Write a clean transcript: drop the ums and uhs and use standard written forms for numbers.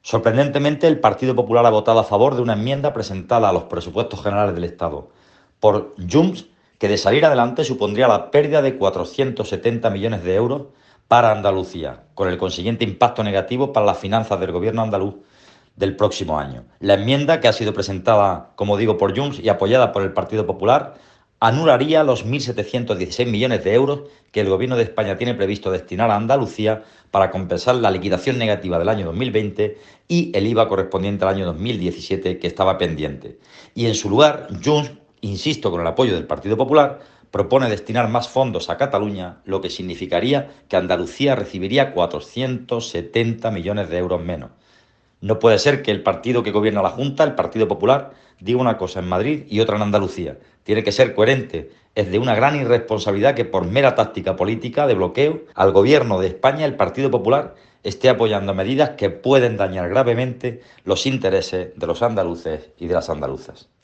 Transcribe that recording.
Sorprendentemente, el Partido Popular ha votado a favor de una enmienda presentada a los presupuestos generales del Estado por Junts, que de salir adelante supondría la pérdida de 470 millones de euros para Andalucía, con el consiguiente impacto negativo para las finanzas del gobierno andaluz del próximo año. La enmienda, que ha sido presentada, como digo, por Junts y apoyada por el Partido Popular, anularía los 1.716 millones de euros que el Gobierno de España tiene previsto destinar a Andalucía para compensar la liquidación negativa del año 2020 y el IVA correspondiente al año 2017 que estaba pendiente. Y en su lugar, Junts, insisto, con el apoyo del Partido Popular, propone destinar más fondos a Cataluña, lo que significaría que Andalucía recibiría 470 millones de euros menos. No puede ser que el partido que gobierna la Junta, el Partido Popular, diga una cosa en Madrid y otra en Andalucía. Tiene que ser coherente. Es de una gran irresponsabilidad que por mera táctica política de bloqueo al gobierno de España el Partido Popular esté apoyando medidas que pueden dañar gravemente los intereses de los andaluces y de las andaluzas.